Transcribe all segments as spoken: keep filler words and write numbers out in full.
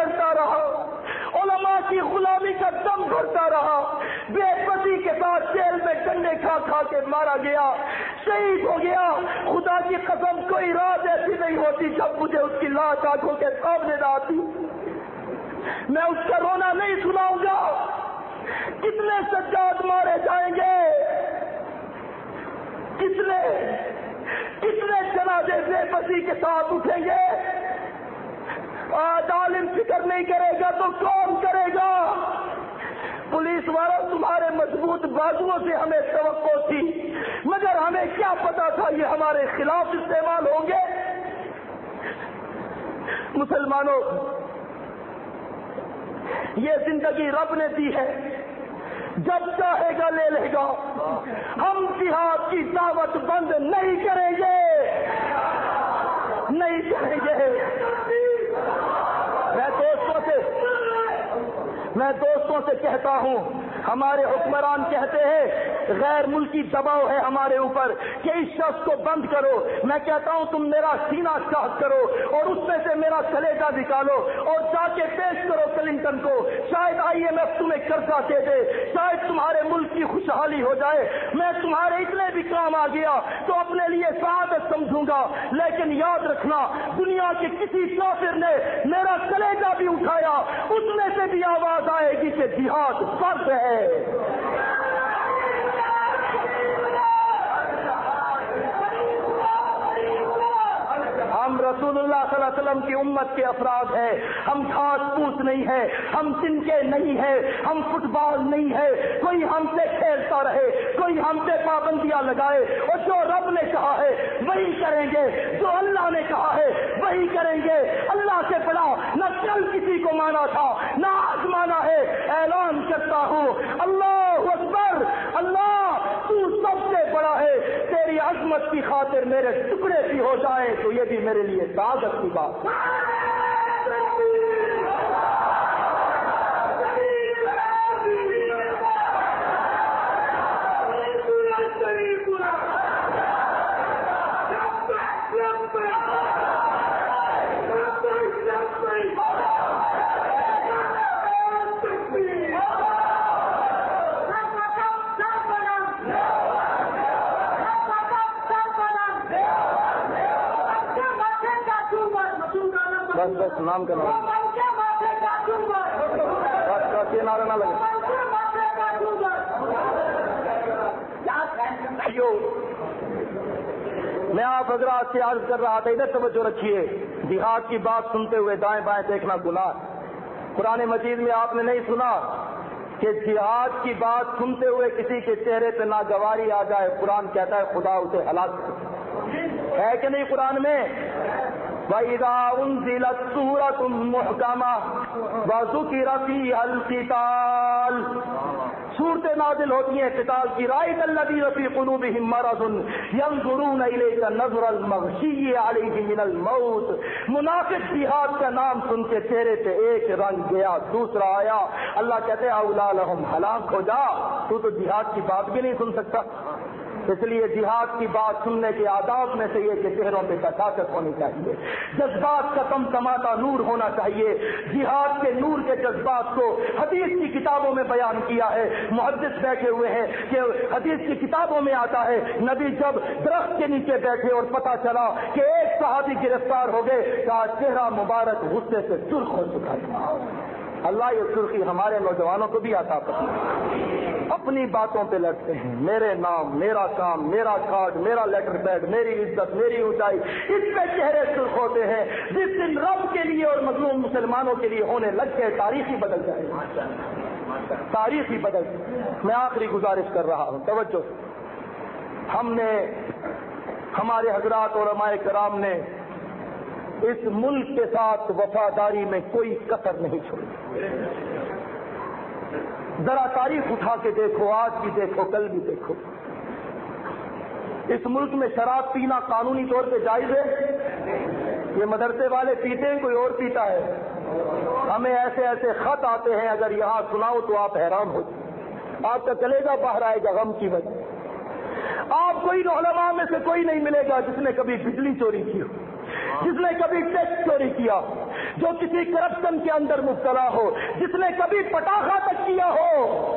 کھیلتا رہا, علماء کی غلامی کا دم بھرتا رہا, بے پتی کے ساتھ جیل میں ڈنڈے کھا کھا کے مارا گیا, شہید ہو گیا. خدا کی قسم کوئی رات ایسی نہیں ہوتی جب مجھے اس کی لاش آنکھوں کے سامنے نہ آتی. میں اس کا رونا نہیں سناؤں گا. کتنے سجاد مارے جائیں گے, کتنے کتنے جنازے بے پتی کے ساتھ اٹھیں گے. آج عالم فکر نہیں کرے گا تو کون کرے گا؟ پولیس والوں تمہارے مضبوط بازوؤں سے ہمیں توقع تھی, مگر ہمیں کیا پتا تھا یہ ہمارے خلاف استعمال ہوں گے. مسلمانوں, یہ زندگی رب نے دی ہے, جب چاہے گا لے لے گا. ہم جہاد کی دعوت بند نہیں کریں گے, نہیں کریں گے. میں دوستوں سے میں دوستوں سے کہتا ہوں, ہمارے حکمران کہتے ہیں غیر ملکی دباؤ ہے ہمارے اوپر کہ اس شخص کو بند کرو. میں کہتا ہوں تم میرا سینہ چاک کرو اور اس میں سے میرا کلیجہ نکالو اور جا کے پیش کرو کلنٹن کو. شاید آئی ایم ایف تمہیں قرضہ دے دے, شاید تمہارے ملک کی خوشحالی ہو جائے. میں تمہارے اتنے بھی کام آ گیا تو اپنے لیے سعادت سمجھوں گا, لیکن یاد رکھنا دنیا کے کسی کافر نے میرا کلیجہ بھی اٹھایا, اس میں سے بھی آواز آئے گی کہ جہاد فرض ہے. ہم رسول اللہ صلی اللہ علیہ وسلم کی امت کے افراد ہیں. ہم گھاس پوس نہیں ہے, ہم تنکے نہیں ہے, ہم فٹ بال نہیں ہے. کوئی ہم سے کھیلتا رہے, کوئی ہم سے پابندیاں لگائے, اور جو رب نے کہا ہے وہی کریں گے, جو اللہ نے کہا ہے وہی کریں گے. اللہ سے بڑا نہ کل کسی کو مانا تھا نہ آج مانا ہے. اعلان کرتا ہوں اللہ اکبر, اللہ تو سب سے بڑا ہے. تیری عظمت کی خاطر میرے ٹکڑے بھی ہو جائے تو یہ بھی میرے لیے سعادت کی بات. بس بس نام کا نام بس یہ نعرہ نہ لگے. میں آپ حضرات سے عرض کر رہا تھا, ادھر توجہ رکھیے. جہاد کی بات سنتے ہوئے دائیں بائیں دیکھنا گناہ. قرآن مجید میں آپ نے نہیں سنا کہ جہاد کی بات سنتے ہوئے کسی کے چہرے پہ ناگواری آ جائے, قرآن کہتا ہے خدا اسے ہلاک ہے کہ نہیں؟ قرآن میں وَإِذَا أُنزِلَتْ سُورَةٌ مُحْكَمَةٌ وَذُكِرَ فِيهَا الْقِتَالُ, سورتیں نازل ہوتی ہیں قتال کی. رَأَيْتَ الَّذِينَ فِي قُلُوبِهِم مَّرَضٌ يَنظُرُونَ إِلَيْكَ نَظْرَ الْمَغْشِيِّ عَلَيْهِ مِنَ الْمَوْتِ. منافق جہاد کا نام سن کے چہرے پہ ایک رنگ گیا, دوسرا آیا. اللہ کہتے ہیں اولا لہم, ہلاک ہو جا, تو تو جہاد کی بات بھی نہیں سن سکتا. اس لیے جہاد کی بات سننے کے آداب میں سے یہ کہ چہروں پہ کثافت ہونی چاہیے, جذبات کا تمتماتا نور ہونا چاہیے. جہاد کے نور کے جذبات کو حدیث کی کتابوں میں بیان کیا ہے. محدث بیٹھے ہوئے ہیں کہ حدیث کی کتابوں میں آتا ہے نبی جب درخت کے نیچے بیٹھے اور پتا چلا کہ ایک صحابی گرفتار ہو گئے, کہا چہرہ مبارک غصے سے سرخ ہو چکا تھا. اللہ یہ سرخی ہمارے نوجوانوں کو بھی عطا فرمائے. اپنی باتوں پہ لڑتے ہیں, میرے نام, میرا کام, میرا کارڈ, میرا لیٹر پیڈ, میری عزت, میری اونچائی, اس پہ چہرے سرخ ہوتے ہیں. جس دن رب کے لیے اور مظلوم مسلمانوں کے لیے ہونے لگ کے تاریخ ہی بدل جائے, تاریخ ہی بدل. میں آخری گزارش کر رہا ہوں, توجہ. ہم نے, ہمارے حضرات علماء کرام نے اس ملک کے ساتھ وفاداری میں کوئی کسر نہیں چھوڑی. ذرا تاریخ اٹھا کے دیکھو, آج بھی دیکھو, کل بھی دیکھو. اس ملک میں شراب پینا قانونی طور پہ جائز ہے. یہ مدرسے والے پیتے ہیں, کوئی اور پیتا ہے. ہمیں ایسے ایسے خط آتے ہیں, اگر یہاں سناؤ تو آپ حیران ہو جائیں. آپ کا کلیجہ باہر آئے گا غم کی وجہ. آپ کوئی علماء میں سے کوئی نہیں ملے گا جس نے کبھی بجلی چوری کی ہو. جس نے کبھی ٹیکس چوری کیا، جو کسی کرپشن کے اندر مبتلا ہو، جس نے کبھی پٹاخہ تک کیا ہو.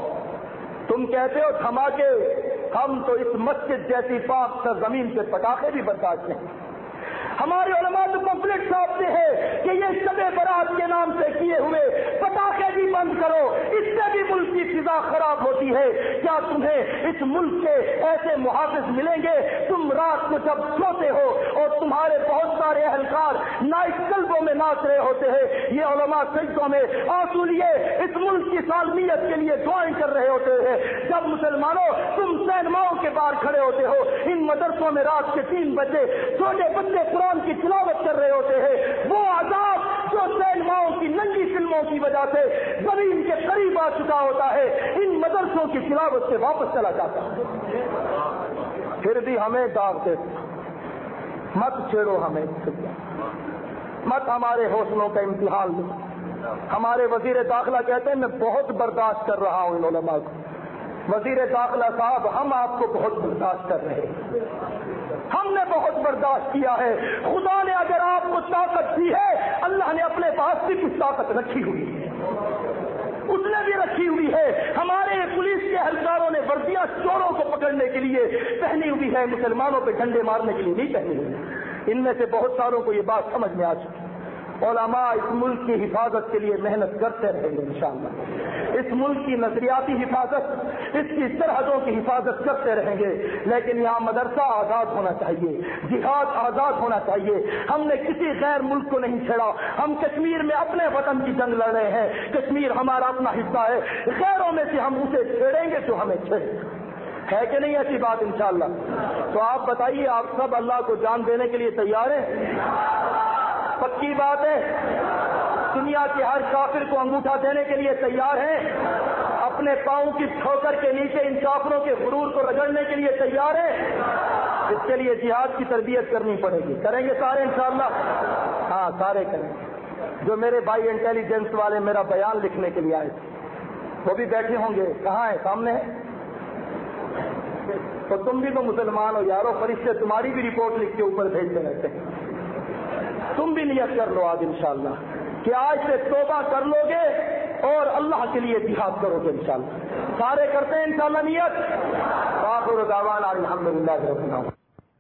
تم کہتے ہو دھماکے، ہم تو اس مسجد جیسی پاک سرزمین پہ پٹاخے بھی برداشت نہیں. ہمارے علماء تو کمپلیٹ صاحب ہے کہ یہ شب برات کے نام سے کیے ہوئے پٹاخے بھی بند کرو، اس سے بھی ملک کی فضا خراب ہوتی ہے. کیا تمہیں اس ملک کے ایسے محافظ ملیں گے؟ تم رات کو جب سوتے ہو اور تمہارے بہت سارے اہلکار نائٹ کلبوں میں ناچ رہے ہوتے ہیں، یہ علماء سجدوں میں آنسو لیے اس ملک کی سالمیت کے لیے دعائیں کر رہے ہوتے ہیں. جب مسلمانوں تم سینماؤں کے باہر کھڑے ہوتے ہو، ان مدرسوں میں رات کے تین بجے چھوٹے بچے قرآن کی تلاوت کر رہے ہوتے ہیں، وہ عذاب جو سینماؤں کی ننگی فلموں کی وجہ سے زمین کے قریب آ چکا ہوتا ہے، ان مدرسوں کی تلاوت سے واپس چلا جاتا ہے. پھر بھی ہمیں داغ دے، مت چھیڑو ہمیں، مت ہمارے حوصلوں کا امتحان لو. ہمارے وزیر داخلہ کہتے ہیں میں بہت برداشت کر رہا ہوں ان علماء کو. وزیر داخلہ صاحب، ہم آپ کو بہت برداشت کر رہے ہیں، ہم نے بہت برداشت کیا ہے. خدا نے اگر آپ کو طاقت دی ہے، اللہ نے اپنے پاس بھی کچھ طاقت رکھی ہوئی ہے، اس نے بھی رکھی ہوئی ہے. ہمارے پولیس کے اہلکاروں نے وردیاں چوروں کو پکڑنے کے لیے پہنی ہوئی ہے، مسلمانوں پہ ڈنڈے مارنے کے لیے نہیں پہنی ہوئی. ان میں سے بہت ساروں کو یہ بات سمجھ میں آ چکی. علماء اس ملک کی حفاظت کے لیے محنت کرتے رہیں گے انشاءاللہ. اس ملک کی نظریاتی حفاظت، اس کی سرحدوں کی حفاظت کرتے رہیں گے. لیکن یہاں مدرسہ آزاد ہونا چاہیے، جہاد آزاد ہونا چاہیے. ہم نے کسی غیر ملک کو نہیں چھیڑا، ہم کشمیر میں اپنے وطن کی جنگ لڑ رہے ہیں. کشمیر ہمارا اپنا حصہ ہے، غیروں میں سے ہم اسے چھیڑیں گے جو ہمیں چھیڑے. ہے کہ نہیں ایسی بات انشاءاللہ؟ تو آپ بتائیے، آپ سب اللہ کو جان دینے کے لیے تیار ہیں؟ پکی بات ہے. دنیا کے ہر کافر کو انگوٹھا دینے کے لیے تیار ہیں؟ اپنے پاؤں کی ٹھوکر کے نیچے ان کافروں کے غرور کو رگڑنے کے لیے تیار ہیں؟ اس کے لیے جہاد کی تربیت کرنی پڑے گی. کریں گے سارے انشاءاللہ؟ ہاں سارے کریں گے. جو میرے بھائی انٹیلیجنس والے میرا بیان لکھنے کے لیے آئے تھے وہ بھی بیٹھے ہوں گے. کہاں ہیں؟ سامنے ہیں. تو تم بھی تو مسلمان ہو یارو، فرشتے تمہاری بھی رپورٹ لکھ کے اوپر بھیجتے رہتے ہیں. تم بھی نیت کر لو آج انشاءاللہ کہ آج سے توبہ کر لو گے اور اللہ کے لیے جہاد کرو گے انشاءاللہ. سارے کرتے ہیں انشاءاللہ نیت. آخر دعوانا الحمدللہ رب العالمین.